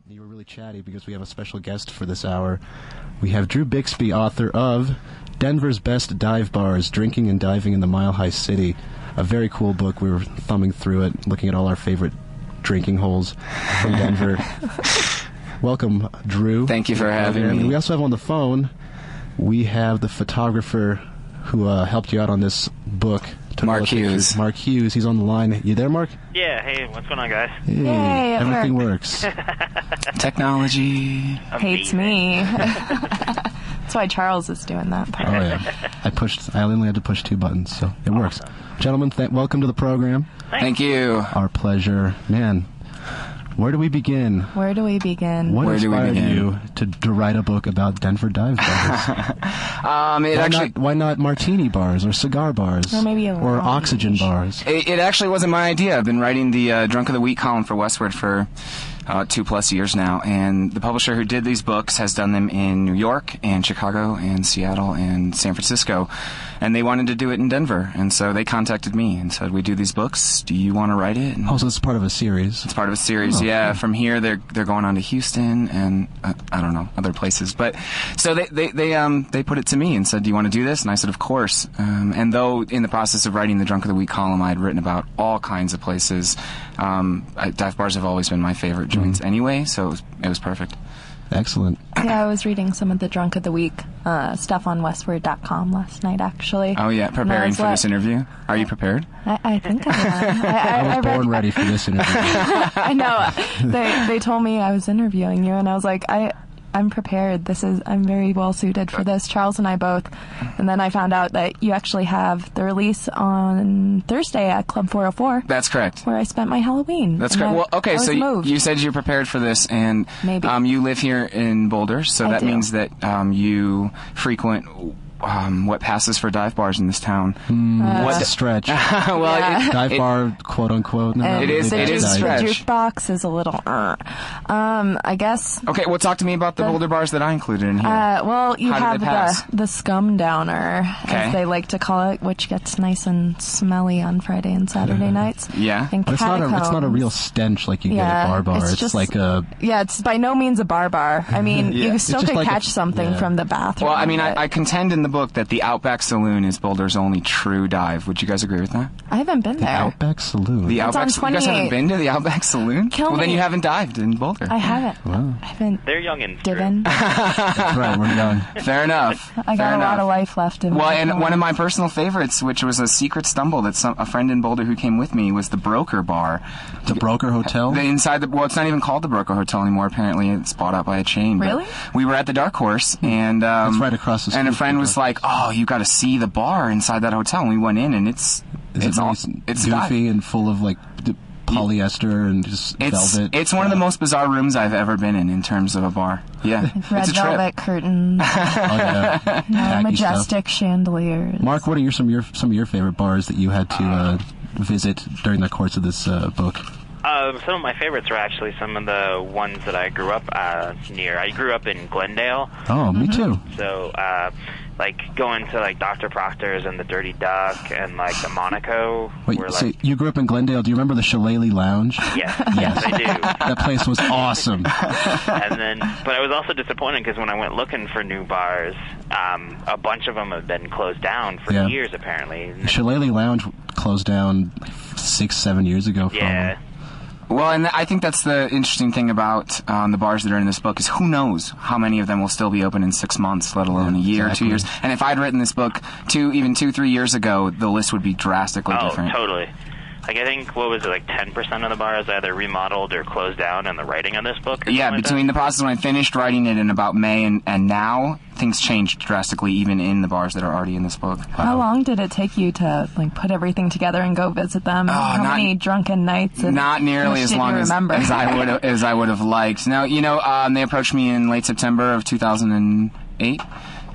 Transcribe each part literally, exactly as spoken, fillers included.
You were really chatty because we have a special guest for this hour. We have Drew Bixby, author of Denver's Best Dive Bars, Drinking and Diving in the Mile High City. A very cool book. We were thumbing through it, looking at all our favorite drinking holes from Denver. Welcome, Drew. Thank you for having and me. We also have on the phone, we have the photographer who uh, helped you out on this book. Mark Hughes. Mark Hughes. He's on the line. You there, Mark? Yeah, hey, what's going on, guys? Hey, Yay, it everything works. Technology. Hates me. That's why Charles is doing that part. Oh, yeah. I pushed, I only had to push two buttons, so it works. Gentlemen, th- welcome to the program. Thanks. Thank you. Our pleasure. Man, where do we begin? Where do we begin? What Where do we inspired begin? you to, to write a book about Denver dive bars? Um, it why, actually, not, why not martini bars or cigar bars? Or maybe a Or lounge. oxygen bars? it, it actually wasn't my idea. I've been writing the uh, Drunk of the Week column for Westward for uh, two plus years now, and the publisher who did these books has done them in New York and Chicago and Seattle and San Francisco, and they wanted to do it in Denver, and so they contacted me and said, "We do these books. Do you want to write it?" And Oh, so it's part of a series. it's part of a series, Oh, yeah. okay. From here, they're they're going on to Houston and uh, I don't know, other places. But so they they they um they put it to me and said, "Do you want to do this?" And I said, "Of course." Um, and though in the process of writing the Drunk of the Week column, I had written about all kinds of places. Um, I, dive bars have always been my favorite joints anyway, so it was it was perfect. Excellent. Yeah, I was reading some of the Drunk of the Week uh, stuff on westward dot com last night, actually. Oh yeah, And I preparing was for like- this interview. Are you prepared? I, I think I am. I, I, I was I read, born ready for this interview. I know. They they told me I was interviewing you, and I was like, I I'm prepared. This is I'm very well suited for this. Charles and I both. And then I found out that you actually have the release on Thursday at Club four oh four, That's correct. where I spent my Halloween. That's And correct. I- Well, okay, I was so you, moved. you said you're prepared for this, and Maybe. um, you live here in Boulder, so I that do. means that um, you frequent um, what passes for dive bars in this town. What's a stretch? well, Yeah. it, Dive it- bar, quote unquote. No, And It is- The it is juke, stretch. The jukebox is a little. Uh, um, I guess. Okay, well, talk to me about the Boulder bars that I included in here. Uh, well, you How did have they pass? the the scum downer, Okay. as they like to call it, which gets nice and smelly on Friday and Saturday nights. Yeah. And But it's not, a, it's not a catacombs. real stench like you get Yeah, at bar bar. it's It's, just- like a... Yeah, it's by no means a bar bar. I mean, Yeah. you It's still just could like a- catch something yeah. from the bathroom. well, I mean, but I, I contend in the book that the Outback Saloon is Boulder's only true dive. Would you guys agree with that? I haven't been there. Outback Saloon. The It's Outback on Saloon. You guys haven't twenty-eight. been to the Outback Saloon? Kill well, then me. you haven't dived in Boulder. I haven't. Wow. I haven't They're young and divin. That's right, we're young. Fair enough. I Fair got a enough. lot of life left in Well, me. and one of my personal favorites, which was a secret stumble that some, a friend in Boulder who came with me, was the Broker Bar. The Broker Hotel? The inside the well, it's not even called the Broker Hotel anymore. Apparently, it's bought out by a chain. but Really? We were at the Dark Horse, and um, That's right across the And a street friend from was Dark like, "Oh, you got to see the bar inside that hotel." And we went in, and it's Is it's it all nice, it's goofy and full of like d- polyester and just It's velvet? it's one of the most bizarre rooms I've ever been in in terms of a bar. Yeah, Red it's a trip. velvet curtains, Oh, yeah. Tacky stuff. majestic chandeliers. Mark, what are your some of your some of your favorite bars that you had to uh, visit during the course of this uh, book? Uh, some of my favorites are actually some of the ones that I grew up uh, near. I grew up in Glendale, Oh, me too. so uh, like going to like Doctor Proctor's and the Dirty Duck and like the Monaco. Wait, were, so like, you grew up in Glendale. Do you remember the Shillelagh Lounge? yes, yes, I do. That place was awesome. And then, but I was also disappointed because when I went looking for new bars, um, a bunch of them have been closed down for Yeah. years apparently. The Shillelagh Lounge closed down like six, seven years ago. Yeah. Probably. Well, and I think that's the interesting thing about um, the bars that are in this book is who knows how many of them will still be open in six months, let alone Yeah, a year, exactly. two years. And if I'd written this book two, even two, three years ago, the list would be drastically Oh, different. totally. Like, I think, what was it, like ten percent of the bars either remodeled or closed down in the writing of this book? Or Yeah, something like between that? the process when I finished writing it in about May and, and now, things changed drastically, even in the bars that are already in this book. How long did it take you to like put everything together and go visit them? How not- many drunken nights? And Not nearly much as did long you as, remember? as I would as I would have liked. Now, you know, um, they approached me in late September of two thousand eight.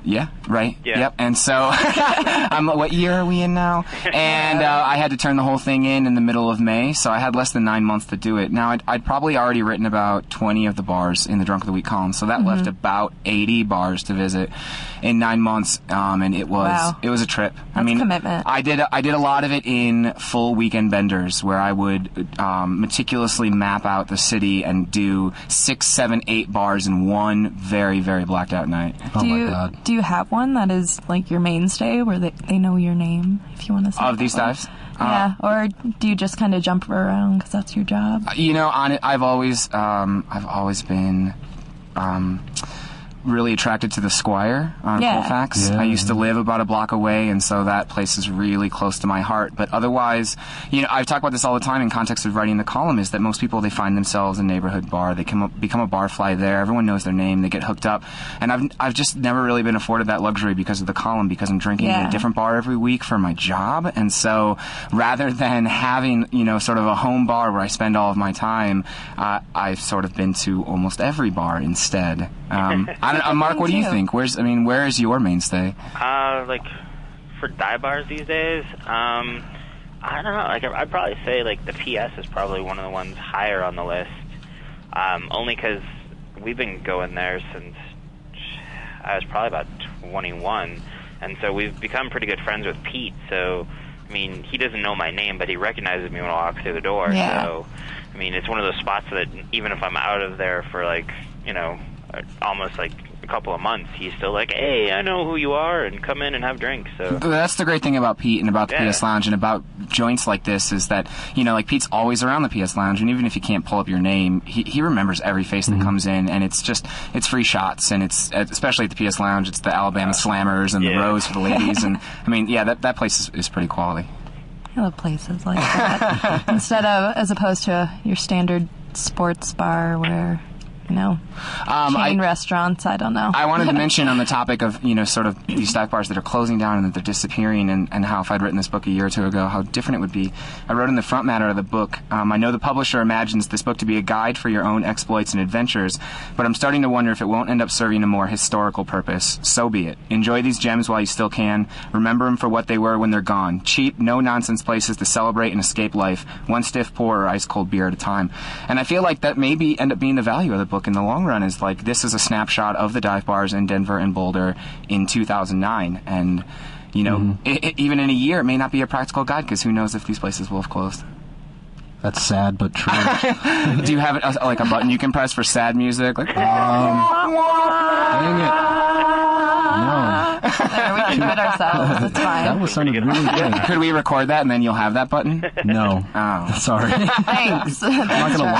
Yeah, right. Yeah. Yep. And so, um, what year are we in now? And uh, I had to turn the whole thing in in the middle of May, so I had less than nine months to do it. Now, I'd, I'd probably already written about twenty of the bars in the Drunk of the Week column, so that mm-hmm. left about eighty bars to visit in nine months, um, and it was wow. it was a trip. That's I mean, commitment. I did I did a lot of it in full weekend benders, where I would um, meticulously map out the city and do six, seven, eight bars in one very, very blacked out night. Oh do my you, God. Do you have one that is like your mainstay where they, they know your name, if you want to say Of these that way? dives? Yeah, uh, or do you just kind of jump around because that's your job? You know, on it, I've always, um, I've always been um, really attracted to the Squire on Yeah. Colfax. Yeah, I used to yeah. live about a block away, and so that place is really close to my heart. But otherwise, you know, I talk about this all the time in context of writing the column, is that most people, they find themselves a neighborhood bar. They come up, become a barfly there. Everyone knows their name. They get hooked up. And I've, I've just never really been afforded that luxury because of the column, because I'm drinking Yeah. at a different bar every week for my job. And so rather than having, you know, sort of a home bar where I spend all of my time, uh, I've sort of been to almost every bar instead. Um, I don't, uh, Mark, what do you too. think? Where's, I mean, where is your mainstay? Uh, like for dive bars these days, um, I don't know. Like I'd probably say like the P S is probably one of the ones higher on the list. Um, only because we've been going there since I was probably about twenty-one, and so we've become pretty good friends with Pete. So, I mean, he doesn't know my name, but he recognizes me when I walk through the door. Yeah. So, I mean, it's one of those spots that even if I'm out of there for like, you know, almost like a couple of months, he's still like, hey, I know who you are, and come in and have drinks. So That's the great thing about Pete and about the Yeah. P S Lounge and about joints like this, is that, you know, like Pete's always around the P S Lounge, and even if he can't pull up your name, he, he remembers every face that comes in, and it's just, it's free shots, and it's, especially at the P S Lounge, it's the Alabama Slammers and the Yeah. Rose for the ladies, and I mean, yeah, that, that place is, is pretty quality. I love places like that. Instead of, as opposed to your standard sports bar where, you know, Um, chain I, restaurants, I don't know. I wanted to mention on the topic of, you know, sort of these dive bars that are closing down and that they're disappearing, and, and how if I'd written this book a year or two ago, how different it would be. I wrote in the front matter of the book, um, I know the publisher imagines this book to be a guide for your own exploits and adventures, but I'm starting to wonder if it won't end up serving a more historical purpose. So be it. Enjoy these gems while you still can. Remember them for what they were when they're gone. Cheap, no-nonsense places to celebrate and escape life, one stiff pour or ice-cold beer at a time. And I feel like that may be, end up being the value of the book in the long run, is like, this is a snapshot of the dive bars in Denver and Boulder in two thousand nine, and you know, Mm-hmm. it, it, even in a year, it may not be a practical guide, because who knows if these places will have closed. That's sad but true. Do you have a, like a button you can press for sad music? Like, Dang it. No. There, we can do it ourselves. It's fine. That was sounded really good. could we record that and then you'll have that button? No. Oh. Sorry. Thanks. I'm not gonna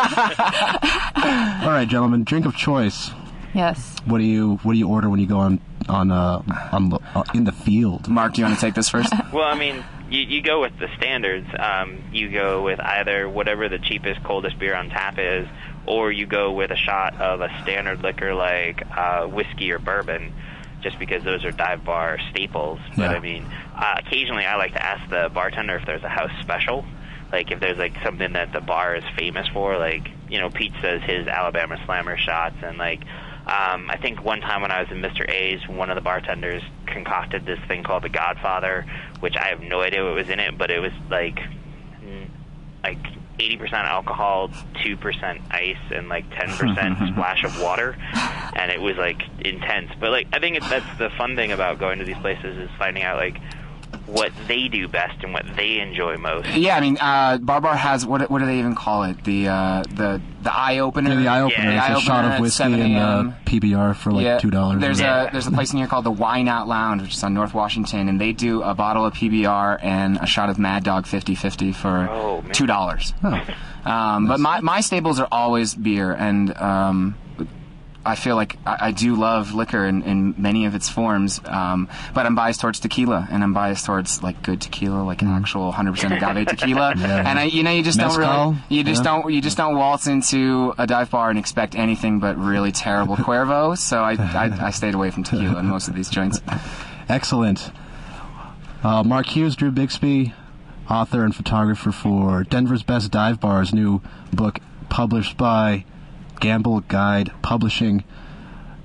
lie. All right, gentlemen, drink of choice. Yes. What do you What do you order when you go on on uh, on the, uh, in the field? Mark, do you want to take this first? Well, I mean, you, you go with the standards. Um, you go with either whatever the cheapest, coldest beer on tap is, or you go with a shot of a standard liquor like uh, whiskey or bourbon, just because those are dive bar staples. But, Yeah. I mean, uh, occasionally I like to ask the bartender if there's a house special. Like, if there's, like, something that the bar is famous for, like, you know, Pete says his Alabama Slammer shots, and, like, Um, I think one time when I was in Mister A's, one of the bartenders concocted this thing called the Godfather, which I have no idea what was in it, but it was like mm, like eighty percent alcohol, two percent ice, and like ten percent splash of water, and it was like intense. But like I think it, that's the fun thing about going to these places, is finding out like what they do best and what they enjoy most. Yeah, I mean, uh, Bar Bar has, what what do they even call it? The uh, the the eye opener. Yeah, the eye opener. Yeah. It's Eye a shot opener of at whiskey seven and a uh, m P B R for like Yeah, two dollars. There's Yeah. a there's a place in here called the Why Not Lounge, which is on North Washington, and they do a bottle of P B R and a shot of Mad Dog fifty fifty for Oh, man. two dollars. Oh. Um, but my my staples are always beer, and um, I feel like I, I do love liquor in, in many of its forms, um, but I'm biased towards tequila, and I'm biased towards like good tequila, like an actual one hundred percent agave tequila. Yeah. And I, you know, you just Mezcal? don't really, you just Yeah. don't, you just don't waltz into a dive bar and expect anything but really terrible Cuervo. So I, I, I stayed away from tequila in most of these joints. Excellent. Uh, Mark Hughes, Drew Bixby, author and photographer for Denver's Best Dive Bars, new book published by Gamble Guide Publishing.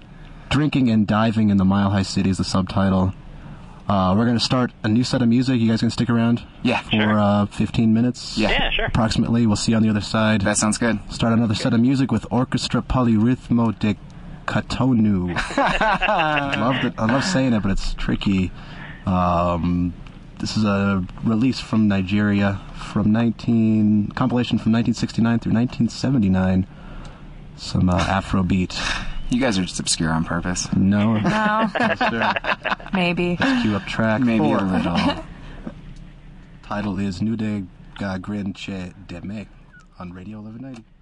Drinking and Diving in the Mile High City is the subtitle. Uh, we're going to start a new set of music. You guys going to stick around? Yeah, For sure. uh, fifteen minutes? Yeah. Yeah, sure. Approximately. We'll see you on the other side. That sounds good. Start another set of music with Orchestra Polyrhythmo de Cotonou. I love it. I love saying it, but it's tricky. Um, this is a release from Nigeria from nineteen compilation from nineteen sixty-nine through nineteen seventy-nine. Some uh, Afrobeat. You guys are just obscure on purpose. No, No, yes, sir. maybe. Let's cue up track Maybe four. a little. Title is Nude Gagrinche Deme on Radio eleven ninety.